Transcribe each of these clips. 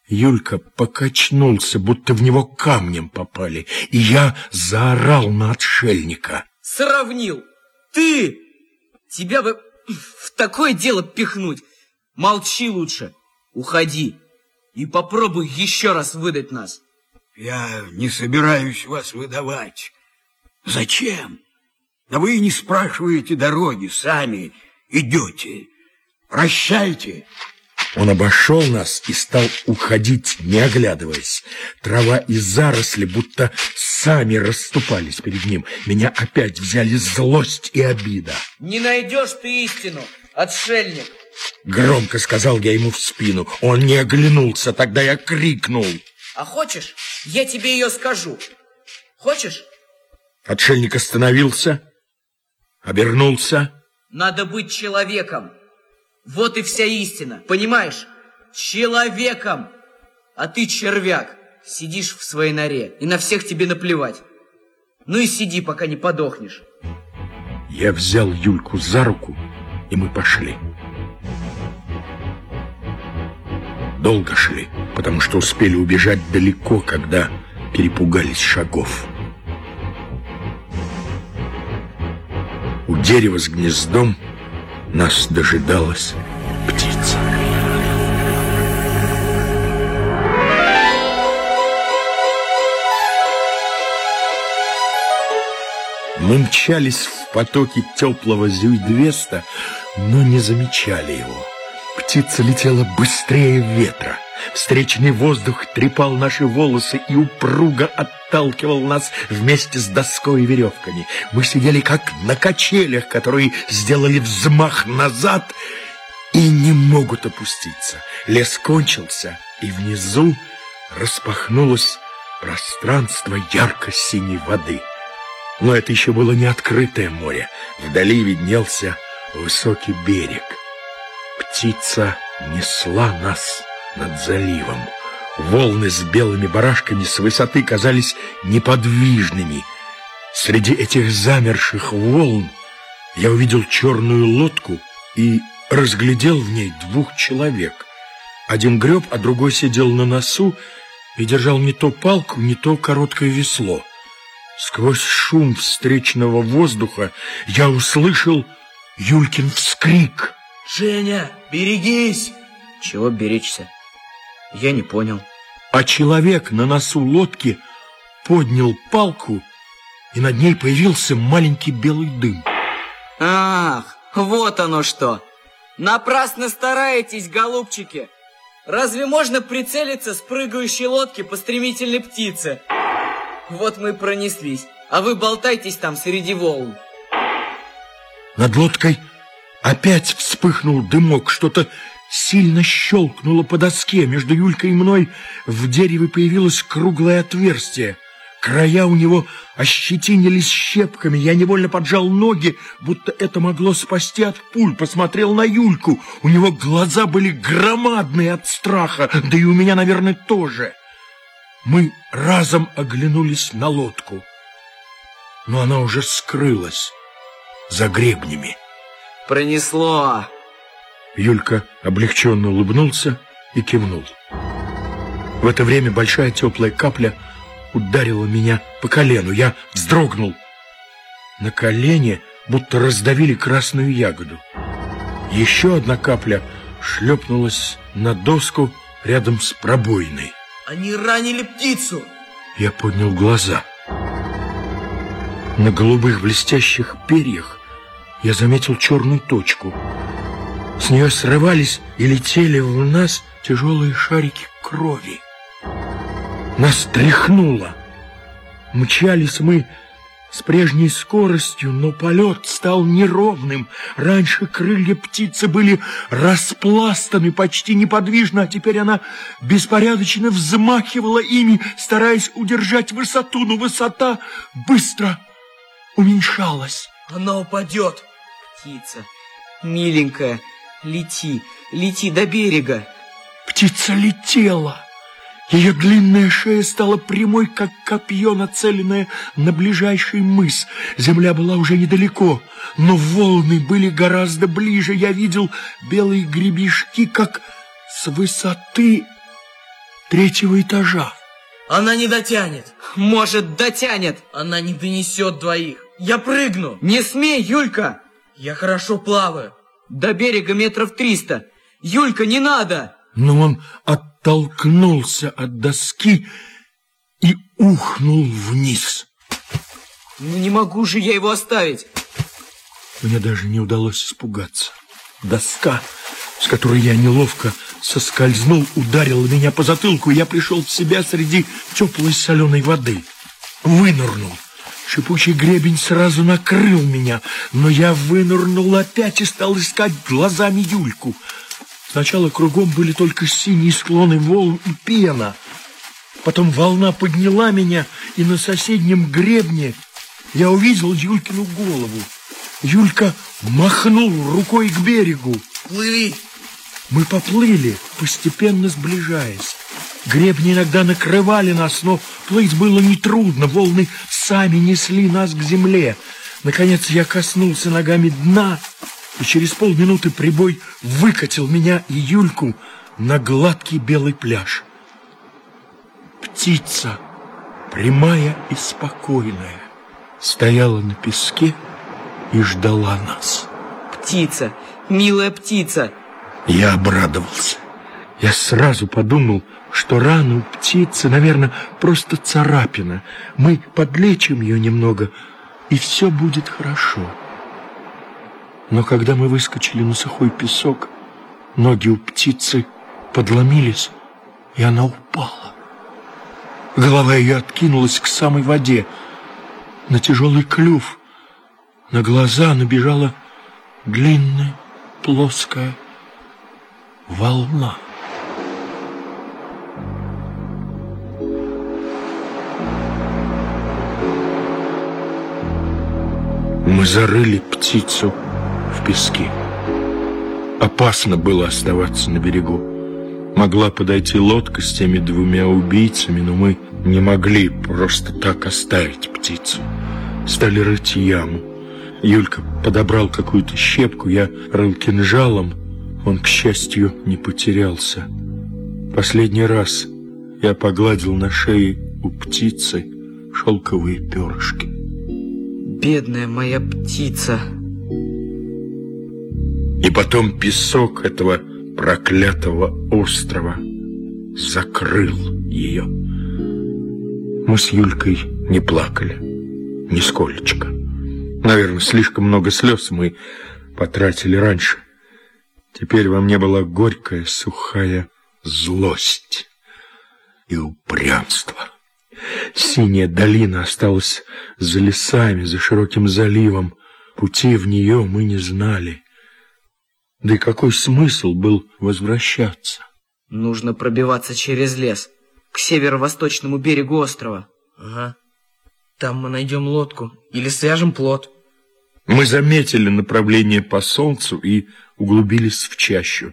Юлька покачнулся, будто в него камнем попали, и я заорал на отшельника. Сравнил! Ты! Тебя бы в такое дело пихнуть. Молчи лучше, уходи и попробуй еще раз выдать нас. Я не собираюсь вас выдавать. Зачем? Да вы не спрашиваете дороги, сами идете. Прощайте. Он обошел нас и стал уходить, не оглядываясь. Трава и заросли будто сами расступались перед ним. Меня опять взяли злость и обида. Не найдешь ты истину, отшельник. Громко сказал я ему в спину. Он не оглянулся, тогда я крикнул. А хочешь, я тебе ее скажу? Хочешь? Отшельник остановился, обернулся. Надо быть человеком. Вот и вся истина, понимаешь? Человеком. А ты червяк, сидишь в своей норе, и на всех тебе наплевать. Ну и сиди, пока не подохнешь. Я взял Юльку за руку, и мы пошли. Долго шли, потому что успели убежать далеко, когда перепугались шагов. У дерева с гнездом нас дожидалась птица. Мы мчались в потоке теплого зюйдвеста, но не замечали его. Птица летела быстрее ветра. Встречный воздух трепал наши волосы и упруго отталкивал нас вместе с доской и веревками. Мы сидели как на качелях, которые сделали взмах назад и не могут опуститься. Лес кончился, и внизу распахнулось пространство ярко-синей воды. Но это еще было не открытое море. Вдали виднелся высокий берег. Птица несла нас над заливом. Волны с белыми барашками с высоты казались неподвижными. Среди этих замерших волн я увидел черную лодку и разглядел в ней двух человек. Один греб, а другой сидел на носу и держал не то палку, не то короткое весло. Сквозь шум встречного воздуха я услышал Юлькин вскрик. Женя, берегись! Чего беречься? Я не понял. А человек на носу лодки поднял палку, и над ней появился маленький белый дым. Ах, вот оно что! Напрасно стараетесь, голубчики! Разве можно прицелиться с прыгающей лодки по стремительной птице? Вот мы пронеслись, а вы болтайтесь там среди волн. Над лодкой опять вспыхнул дымок, что-то сильно щелкнуло по доске. Между Юлькой и мной в дереве появилось круглое отверстие. Края у него ощетинились щепками. Я невольно поджал ноги, будто это могло спасти от пуль. Посмотрел на Юльку. У него глаза были громадные от страха, да и у меня, наверное, тоже. Мы разом оглянулись на лодку, но она уже скрылась за гребнями. Пронесло. Юлька облегченно улыбнулся и кивнул. В это время большая теплая капля ударила меня по колену. Я вздрогнул. На колене будто раздавили красную ягоду. Еще одна капля шлепнулась на доску рядом с пробоиной. Они ранили птицу. Я поднял глаза. На голубых блестящих перьях я заметил черную точку. С нее срывались и летели в нас тяжелые шарики крови. Нас тряхнуло. Мчались мы с прежней скоростью, но полет стал неровным. Раньше крылья птицы были распластаны почти неподвижно, а теперь она беспорядочно взмахивала ими, стараясь удержать высоту, но высота быстро уменьшалась. Она упадет. Птица, миленькая, лети, лети до берега. Птица летела. Ее длинная шея стала прямой, как копье, нацеленное на ближайший мыс. Земля была уже недалеко, но волны были гораздо ближе. Я видел белые гребешки, как с высоты 3-го этажа. Она не дотянет. Может, дотянет. Она не донесет 2. Я прыгну. Не смей, Юлька. Я хорошо плаваю. До берега 300 метров. Юлька, не надо. Но он оттолкнулся от доски и ухнул вниз. Ну не могу же я его оставить. Мне даже не удалось испугаться. Доска, с которой я неловко соскользнул, ударила меня по затылку, и я пришел в себя среди теплой соленой воды. Вынырнул. Шипучий гребень сразу накрыл меня, но я вынырнул опять и стал искать глазами Юльку. Сначала кругом были только синие склоны волн и пена. Потом волна подняла меня, и на соседнем гребне я увидел Юлькину голову. Юлька махнул рукой к берегу. Плыви. Мы поплыли, постепенно сближаясь. Гребни иногда накрывали нас, но плыть было нетрудно. Волны сами несли нас к земле. Наконец я коснулся ногами дна, и через полминуты прибой выкатил меня и Юльку на гладкий белый пляж. Птица, прямая и спокойная, стояла на песке и ждала нас. Птица, милая птица. Я обрадовался. Я сразу подумал, что рана у птицы, наверное, просто царапина. Мы подлечим ее немного, и все будет хорошо. Но когда мы выскочили на сухой песок, ноги у птицы подломились, и она упала. Голова ее откинулась к самой воде. На тяжелый клюв, на глаза набежала длинная, плоская волна. Мы зарыли птицу в песке. Опасно было оставаться на берегу. Могла подойти лодка с теми 2 убийцами, но мы не могли просто так оставить птицу. Стали рыть яму. Юлька подобрал какую-то щепку, я рыл кинжалом. Он, к счастью, не потерялся. Последний раз я погладил на шее у птицы шелковые перышки. Бедная моя птица. И потом песок этого проклятого острова закрыл ее. Мы с Юлькой не плакали, нисколечко. Наверное, слишком много слез мы потратили раньше. Теперь во мне была горькая, сухая злость и упрямство. Синяя долина осталась за лесами, за широким заливом. Пути в нее мы не знали. Да и какой смысл был возвращаться? Нужно пробиваться через лес, к северо-восточному берегу острова. Ага. Там мы найдем лодку или свяжем плот. Мы заметили направление по солнцу и углубились в чащу.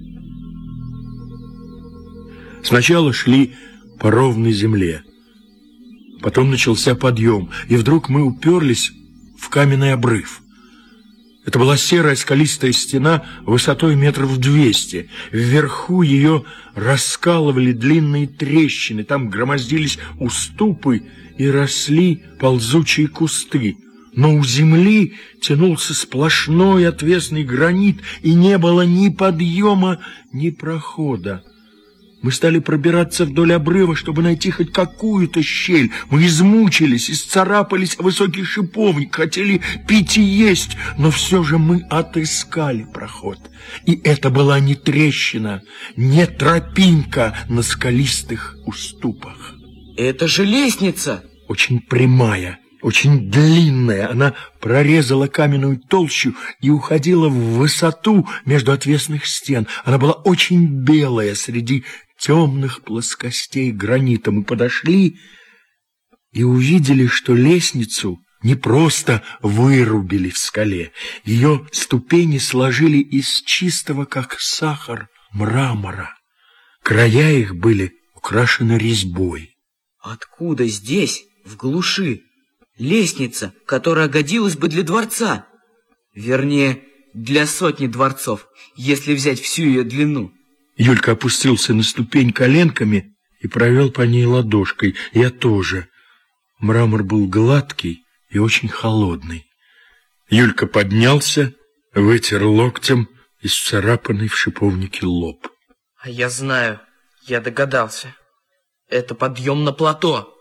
Сначала шли по ровной земле. Потом начался подъем, и вдруг мы уперлись в каменный обрыв. Это была серая скалистая стена высотой 200 метров. Вверху ее раскалывали длинные трещины, там громоздились уступы и росли ползучие кусты. Но у земли тянулся сплошной отвесный гранит, и не было ни подъема, ни прохода. Мы стали пробираться вдоль обрыва, чтобы найти хоть какую-то щель. Мы измучились, исцарапались о высокий шиповник, хотели пить и есть, но все же мы отыскали проход. И это была не трещина, не тропинка на скалистых уступах. Это же лестница! Очень прямая, очень длинная. Она прорезала каменную толщу и уходила в высоту между отвесных стен. Она была очень белая среди темных плоскостей гранита. Мы подошли и увидели, что лестницу не просто вырубили в скале. Ее ступени сложили из чистого, как сахар, мрамора. Края их были украшены резьбой. Откуда здесь, в глуши, лестница, которая годилась бы для дворца? Вернее, для сотни дворцов, если взять всю ее длину. Юлька опустился на ступень коленками и провел по ней ладошкой. Я тоже. Мрамор был гладкий и очень холодный. Юлька поднялся, вытер локтем исцарапанный в шиповнике лоб. А я знаю, я догадался. Это подъем на плато.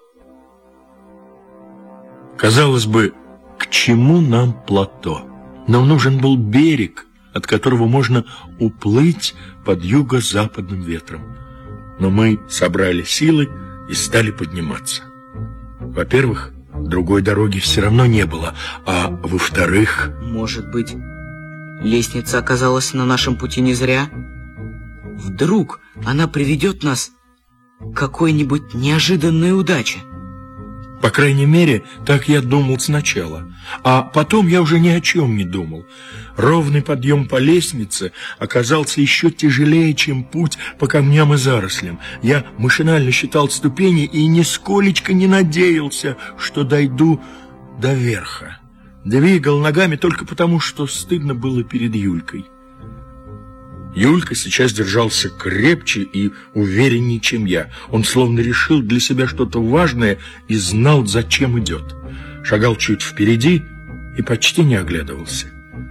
Казалось бы, к чему нам плато? Нам нужен был берег, от которого можно уплыть под юго-западным ветром. Но мы собрали силы и стали подниматься. Во-первых, другой дороги все равно не было, а во-вторых... Может быть, лестница оказалась на нашем пути не зря? Вдруг она приведет нас к какой-нибудь неожиданной удаче? По крайней мере, так я думал сначала. А потом я уже ни о чем не думал. Ровный подъем по лестнице оказался еще тяжелее, чем путь по камням и зарослям. Я машинально считал ступени и нисколечко не надеялся, что дойду до верха. Двигал ногами только потому, что стыдно было перед Юлькой. Юлька сейчас держался крепче и увереннее, чем я. Он словно решил для себя что-то важное и знал, зачем идет. Шагал чуть впереди и почти не оглядывался.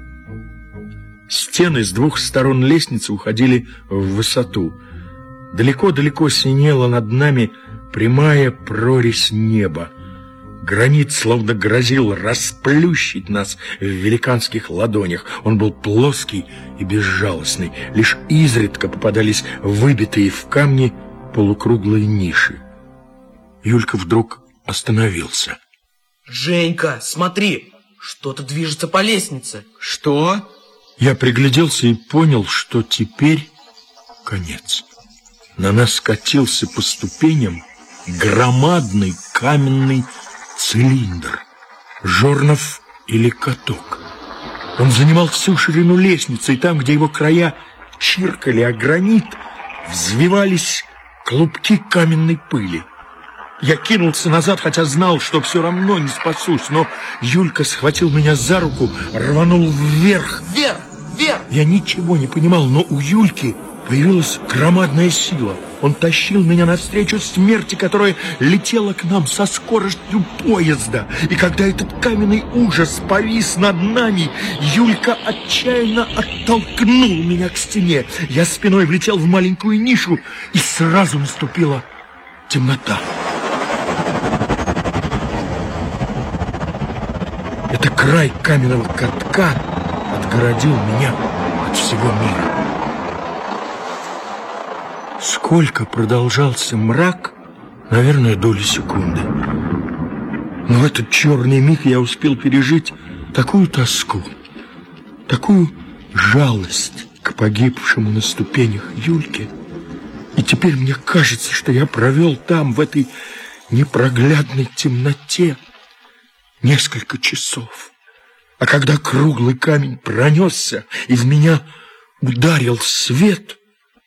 Стены с двух сторон лестницы уходили в высоту. Далеко-далеко синела над нами прямая прорезь неба. Гранит словно грозил расплющить нас в великанских ладонях. Он был плоский и безжалостный. Лишь изредка попадались выбитые в камни полукруглые ниши. Юлька вдруг остановился. Женька, смотри, что-то движется по лестнице. Что? Я пригляделся и понял, что теперь конец. На нас скатился по ступеням громадный каменный цилиндр, жорнов или каток. Он занимал всю ширину лестницы, и там, где его края чиркали о гранит, взвивались клубки каменной пыли. Я кинулся назад, хотя знал, что все равно не спасусь, но Юлька схватил меня за руку, рванул вверх. Вверх! Вверх! Я ничего не понимал, но у Юльки появилась громадная сила. Он тащил меня навстречу смерти, которая летела к нам со скоростью поезда. И когда этот каменный ужас повис над нами, Юлька отчаянно оттолкнул меня к стене. Я спиной влетел в маленькую нишу, и сразу наступила темнота. Это край каменного катка отгородил меня от всего мира. Сколько продолжался мрак, наверное, доли секунды. Но в этот черный миг я успел пережить такую тоску, такую жалость к погибшему на ступенях Юльке. И теперь мне кажется, что я провел там, в этой непроглядной темноте, несколько часов. А когда круглый камень пронесся и в меня ударил свет,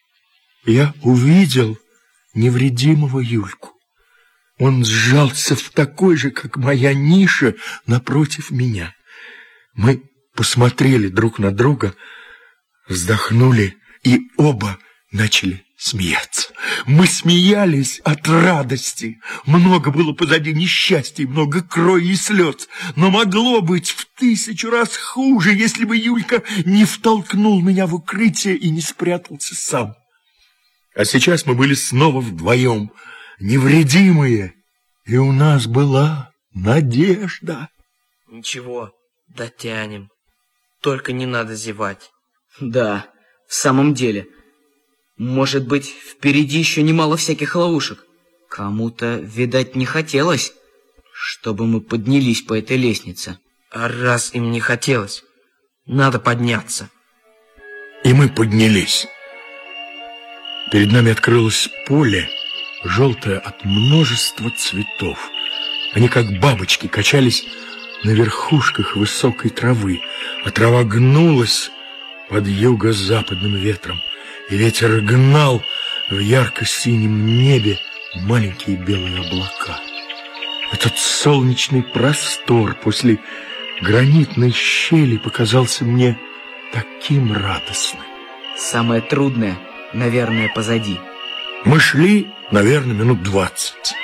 я увидел невредимого Юльку. Он сжался в такой же, как моя ниша, напротив меня. Мы посмотрели друг на друга, вздохнули и оба начали смеяться. Мы смеялись от радости. Много было позади несчастий, много крови и слез. Но могло быть в 1000 раз хуже, если бы Юлька не втолкнул меня в укрытие и не спрятался сам. А сейчас мы были снова вдвоем, невредимые, и у нас была надежда. Ничего, дотянем. Только не надо зевать. Да, в самом деле. Может быть, впереди еще немало всяких ловушек. Кому-то, видать, не хотелось, чтобы мы поднялись по этой лестнице. А раз им не хотелось, надо подняться. И мы поднялись. Перед нами открылось поле, желтое от множества цветов. Они, как бабочки, качались на верхушках высокой травы, а трава гнулась под юго-западным ветром, и ветер гнал в ярко-синем небе маленькие белые облака. Этот солнечный простор после гранитной щели показался мне таким радостным. Самое трудное, наверное, позади. Мы шли, наверное, минут 20.